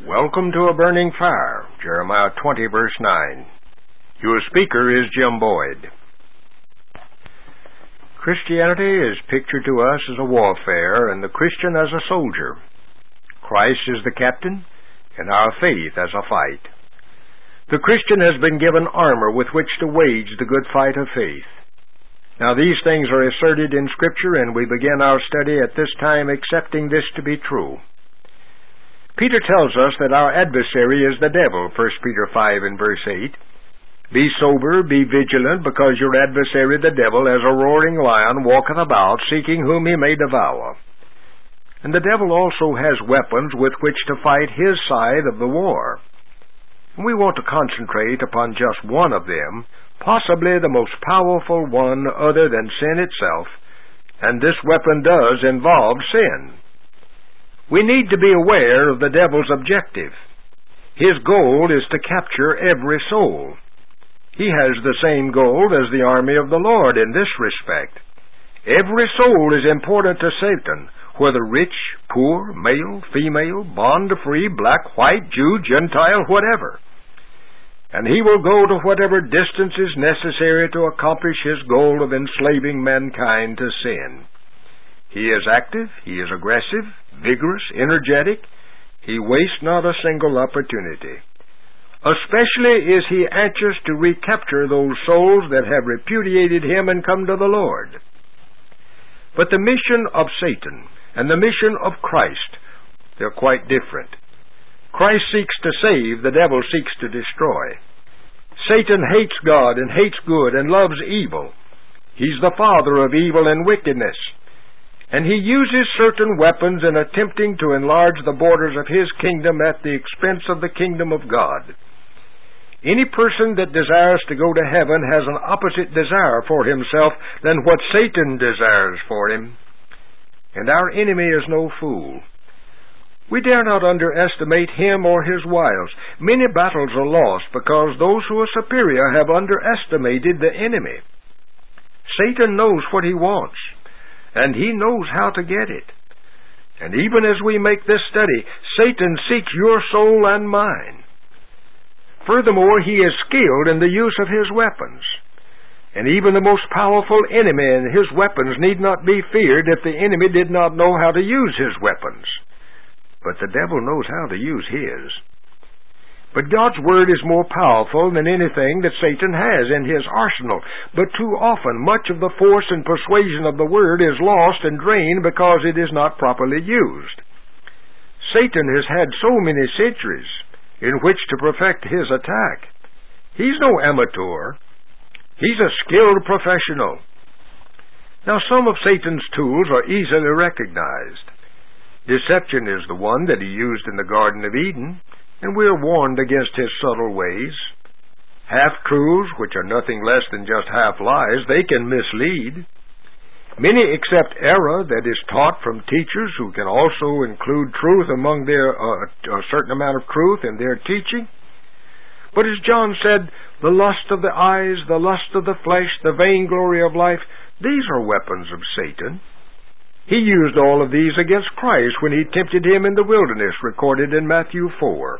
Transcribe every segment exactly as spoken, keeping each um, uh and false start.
Welcome to A Burning Fire, Jeremiah twenty, verse nine. Your speaker is Jim Boyd. Christianity is pictured to us as a warfare, and the Christian as a soldier. Christ is the captain, and our faith as a fight. The Christian has been given armor with which to wage the good fight of faith. Now these things are asserted in Scripture, and we begin our study at this time accepting this to be true. Peter tells us that our adversary is the devil, First Peter five and verse eight. Be sober, be vigilant, because your adversary the devil, as a roaring lion, walketh about, seeking whom he may devour. And the devil also has weapons with which to fight his side of the war. We want to concentrate upon just one of them, possibly the most powerful one other than sin itself, and this weapon does involve sin. We need to be aware of the devil's objective. His goal is to capture every soul. He has the same goal as the army of the Lord in this respect. Every soul is important to Satan, whether rich, poor, male, female, bond, free, black, white, Jew, Gentile, whatever. And he will go to whatever distance is necessary to accomplish his goal of enslaving mankind to sin. He is active, he is aggressive, vigorous, energetic. He wastes not a single opportunity. Especially is he anxious to recapture those souls that have repudiated him and come to the Lord. But the mission of Satan and the mission of Christ, they're quite different. Christ seeks to save, the devil seeks to destroy. Satan hates God and hates good and loves evil. He's the father of evil and wickedness. And he uses certain weapons in attempting to enlarge the borders of his kingdom at the expense of the kingdom of God. Any person that desires to go to heaven has an opposite desire for himself than what Satan desires for him. And our enemy is no fool. We dare not underestimate him or his wiles. Many battles are lost because those who are superior have underestimated the enemy. Satan knows what he wants, and he knows how to get it. And even as we make this study, Satan seeks your soul and mine. Furthermore, he is skilled in the use of his weapons. And even the most powerful enemy and his weapons need not be feared if the enemy did not know how to use his weapons. But the devil knows how to use his. But God's Word is more powerful than anything that Satan has in his arsenal. But too often, much of the force and persuasion of the Word is lost and drained because it is not properly used. Satan has had so many centuries in which to perfect his attack. He's no amateur. He's a skilled professional. Now, some of Satan's tools are easily recognized. Deception is the one that he used in the Garden of Eden, and we are warned against his subtle ways. Half-truths, which are nothing less than just half-lies, they can mislead. Many accept error that is taught from teachers who can also include truth among their, uh, a certain amount of truth in their teaching. But as John said, the lust of the eyes, the lust of the flesh, the vainglory of life, these are weapons of Satan. He used all of these against Christ when he tempted him in the wilderness, recorded in Matthew four.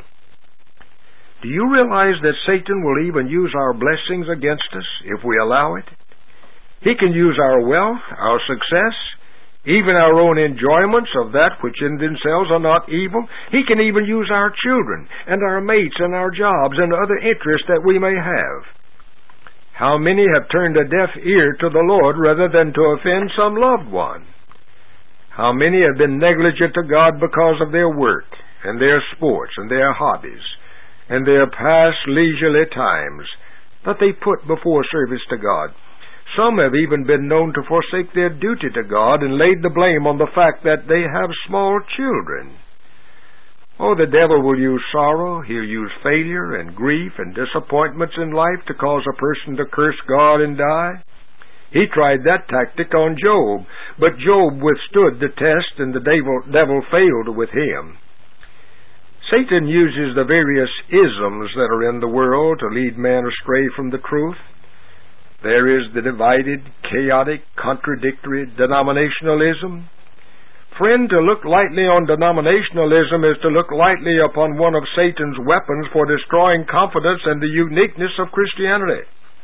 Do you realize that Satan will even use our blessings against us if we allow it? He can use our wealth, our success, even our own enjoyments of that which in themselves are not evil. He can even use our children and our mates and our jobs and other interests that we may have. How many have turned a deaf ear to the Lord rather than to offend some loved one? How many have been negligent to God because of their work and their sports and their hobbies and their past leisurely times that they put before service to God? Some have even been known to forsake their duty to God and laid the blame on the fact that they have small children. Oh, the devil will use sorrow, he'll use failure and grief and disappointments in life to cause a person to curse God and die. He tried that tactic on Job, but Job withstood the test and the devil, devil failed with him. Satan uses the various isms that are in the world to lead man astray from the truth. There is the divided, chaotic, contradictory denominationalism. Friend, to look lightly on denominationalism is to look lightly upon one of Satan's weapons for destroying confidence and the uniqueness of Christianity.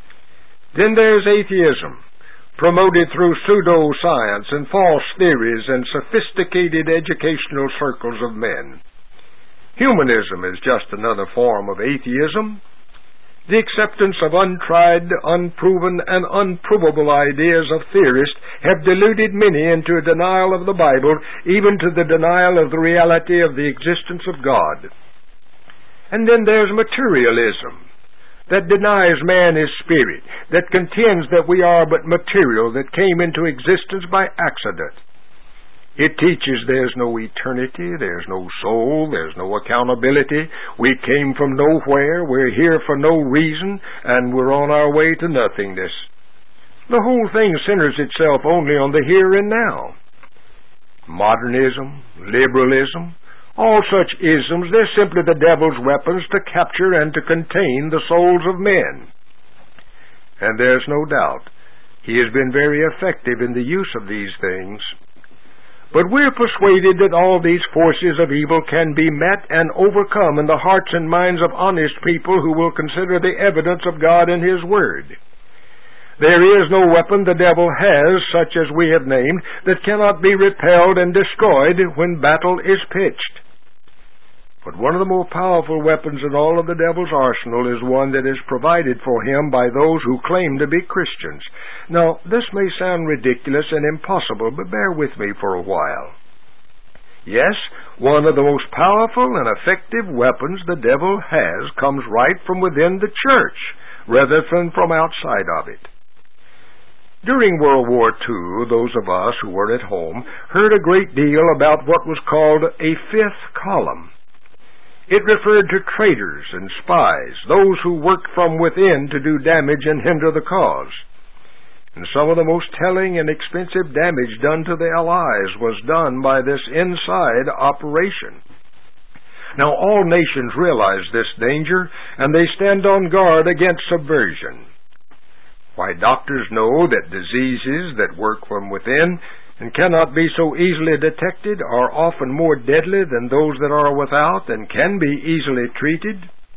Then there's atheism, promoted through pseudoscience and false theories and sophisticated educational circles of men. Humanism is just another form of atheism. The acceptance of untried, unproven, and unprovable ideas of theorists have deluded many into a denial of the Bible, even to the denial of the reality of the existence of God. And then there's materialism, that denies man his spirit, that contends that we are but material that came into existence by accident. It teaches there's no eternity, there's no soul, there's no accountability. We came from nowhere, we're here for no reason, and we're on our way to nothingness. The whole thing centers itself only on the here and now. Modernism, liberalism, all such isms, they're simply the devil's weapons to capture and to contain the souls of men. And there's no doubt he has been very effective in the use of these things. But we're persuaded that all these forces of evil can be met and overcome in the hearts and minds of honest people who will consider the evidence of God and His Word. There is no weapon the devil has, such as we have named, that cannot be repelled and destroyed when battle is pitched. But one of the more powerful weapons in all of the devil's arsenal is one that is provided for him by those who claim to be Christians. Now, this may sound ridiculous and impossible, but bear with me for a while. Yes, one of the most powerful and effective weapons the devil has comes right from within the church, rather than from outside of it. During World War Two, those of us who were at home heard a great deal about what was called a fifth column. It referred to traitors and spies, those who worked from within to do damage and hinder the cause. And some of the most telling and expensive damage done to the Allies was done by this inside operation. Now, all nations realize this danger, and they stand on guard against subversion. Why, doctors know that diseases that work from within and cannot be so easily detected are often more deadly than those that are without and can be easily treated.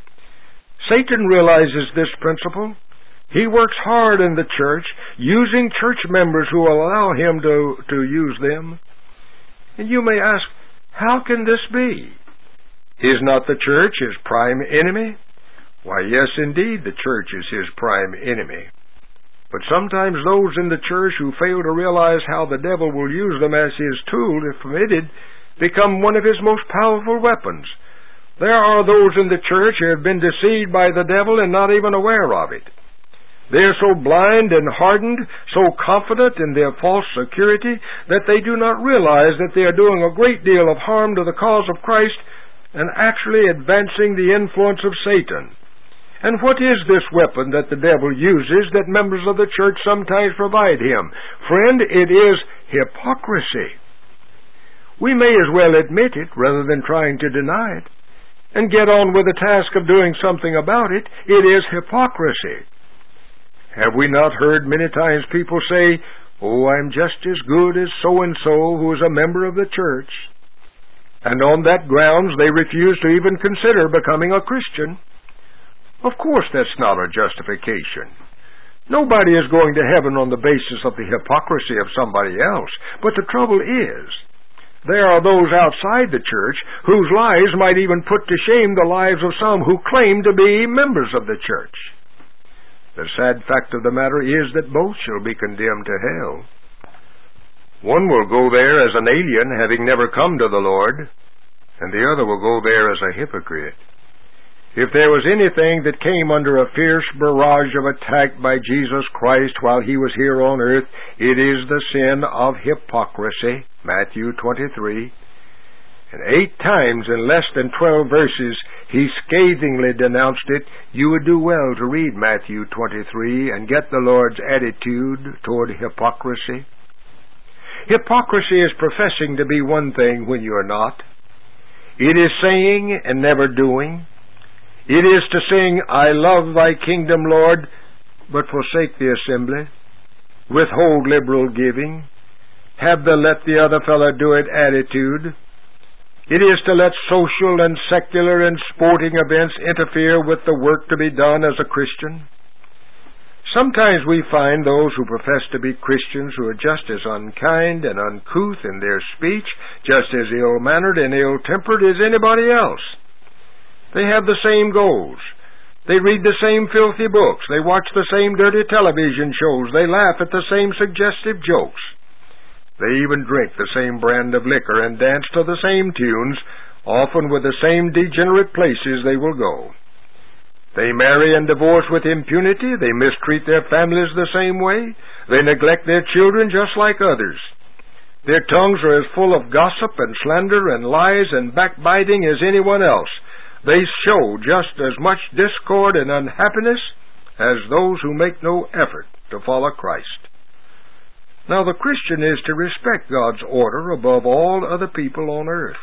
Satan realizes this principle. He works hard in the church, using church members who allow him to, to use them. And you may ask, how can this be? Is not the church his prime enemy? Why, yes, indeed, the church is his prime enemy. But sometimes those in the church who fail to realize how the devil will use them as his tool, if permitted, become one of his most powerful weapons. There are those in the church who have been deceived by the devil and not even aware of it. They are so blind and hardened, so confident in their false security, that they do not realize that they are doing a great deal of harm to the cause of Christ and actually advancing the influence of Satan. And what is this weapon that the devil uses that members of the church sometimes provide him? Friend, it is hypocrisy. We may as well admit it rather than trying to deny it and get on with the task of doing something about it. It is hypocrisy. Have we not heard many times people say, "Oh, I'm just as good as so-and-so who is a member of the church," and on that grounds they refuse to even consider becoming a Christian? Of course, that's not a justification. Nobody is going to heaven on the basis of the hypocrisy of somebody else. But the trouble is, there are those outside the church whose lives might even put to shame the lives of some who claim to be members of the church. The sad fact of the matter is that both shall be condemned to hell. One will go there as an alien, having never come to the Lord, and the other will go there as a hypocrite. If there was anything that came under a fierce barrage of attack by Jesus Christ while he was here on earth, it is the sin of hypocrisy, Matthew twenty-three. And eight times in less than twelve verses, he scathingly denounced it. You would do well to read Matthew twenty-three and get the Lord's attitude toward hypocrisy. Hypocrisy is professing to be one thing when you are not. It is saying and never doing. It is to sing, "I love thy kingdom, Lord," but forsake the assembly, withhold liberal giving, have the let-the-other-fella-do-it attitude. It is to let social and secular and sporting events interfere with the work to be done as a Christian. Sometimes we find those who profess to be Christians who are just as unkind and uncouth in their speech, just as ill-mannered and ill-tempered as anybody else. They have the same goals. They read the same filthy books. They watch the same dirty television shows. They laugh at the same suggestive jokes. They even drink the same brand of liquor and dance to the same tunes, often with the same degenerate places they will go. They marry and divorce with impunity. They mistreat their families the same way. They neglect their children just like others. Their tongues are as full of gossip and slander and lies and backbiting as anyone else. They show just as much discord and unhappiness as those who make no effort to follow Christ. Now the Christian is to respect God's order above all other people on earth.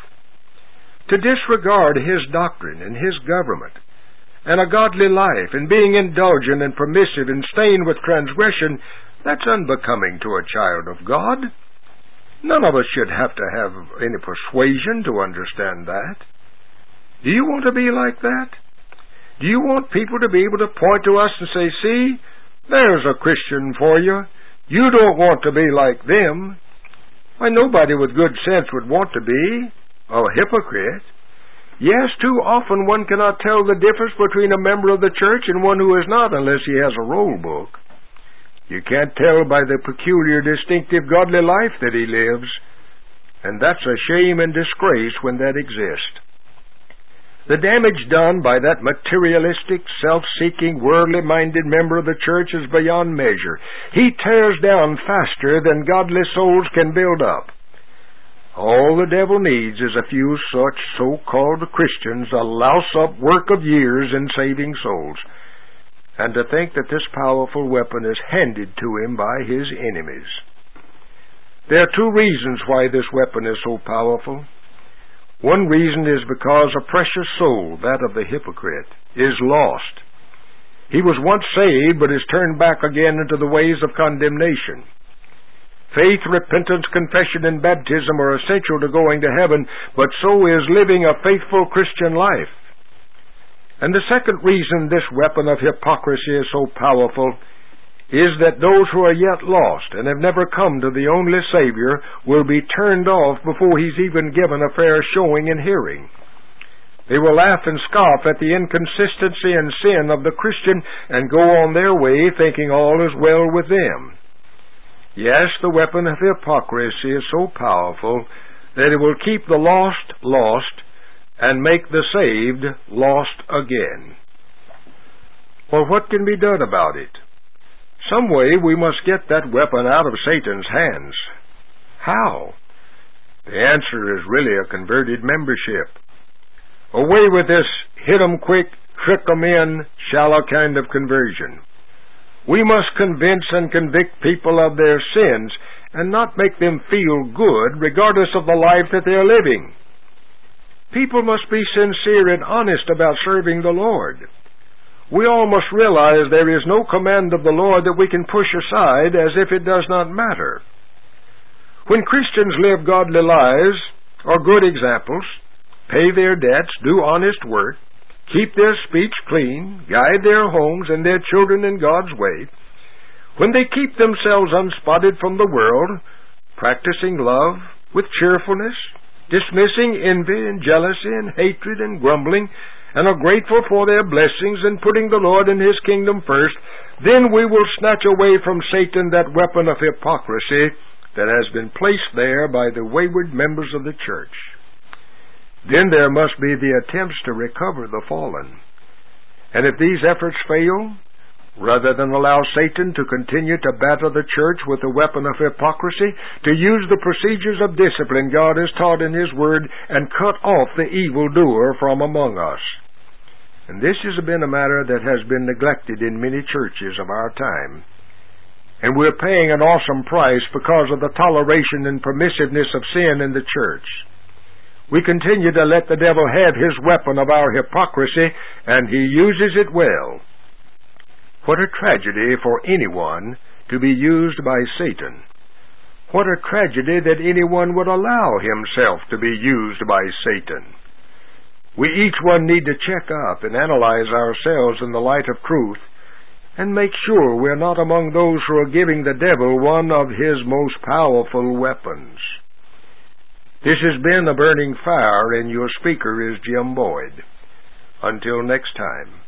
To disregard His doctrine and His government and a godly life and being indulgent and permissive and stained with transgression, that's unbecoming to a child of God. None of us should have to have any persuasion to understand that. Do you want to be like that? Do you want people to be able to point to us and say, see, there's a Christian for you. You don't want to be like them. Why, nobody with good sense would want to be a hypocrite. Yes, too often one cannot tell the difference between a member of the church and one who is not unless he has a roll book. You can't tell by the peculiar, distinctive, godly life that he lives, and that's a shame and disgrace when that exists. The damage done by that materialistic, self-seeking, worldly-minded member of the church is beyond measure. He tears down faster than godly souls can build up. All the devil needs is a few such so-called Christians, a louse-up work of years in saving souls, and to think that this powerful weapon is handed to him by his enemies. There are two reasons why this weapon is so powerful. One reason is because a precious soul, that of the hypocrite, is lost. He was once saved, but is turned back again into the ways of condemnation. Faith, repentance, confession, and baptism are essential to going to heaven, but so is living a faithful Christian life. And the second reason this weapon of hypocrisy is so powerful is that those who are yet lost and have never come to the only Savior will be turned off before He's even given a fair showing and hearing. They will laugh and scoff at the inconsistency and sin of the Christian and go on their way thinking all is well with them. Yes, the weapon of hypocrisy is so powerful that it will keep the lost lost and make the saved lost again. Well, what can be done about it? Some way we must get that weapon out of Satan's hands. How? The answer is really a converted membership. Away with this hit 'em quick, trick 'em in, shallow kind of conversion. We must convince and convict people of their sins and not make them feel good regardless of the life that they are living. People must be sincere and honest about serving the Lord. We all must realize there is no command of the Lord that we can push aside as if it does not matter. When Christians live godly lives, are good examples, pay their debts, do honest work, keep their speech clean, guide their homes and their children in God's way, when they keep themselves unspotted from the world, practicing love with cheerfulness, dismissing envy and jealousy and hatred and grumbling, and are grateful for their blessings and putting the Lord and His kingdom first, then we will snatch away from Satan that weapon of hypocrisy that has been placed there by the wayward members of the church. Then there must be the attempts to recover the fallen. And if these efforts fail, rather than allow Satan to continue to batter the church with the weapon of hypocrisy, to use the procedures of discipline God has taught in His Word and cut off the evildoer from among us. And this has been a matter that has been neglected in many churches of our time. And we're paying an awesome price because of the toleration and permissiveness of sin in the church. We continue to let the devil have his weapon of our hypocrisy, and he uses it well. What a tragedy for anyone to be used by Satan. What a tragedy that anyone would allow himself to be used by Satan. We each one need to check up and analyze ourselves in the light of truth and make sure we're not among those who are giving the devil one of his most powerful weapons. This has been A Burning Fire, and your speaker is Jim Boyd. Until next time.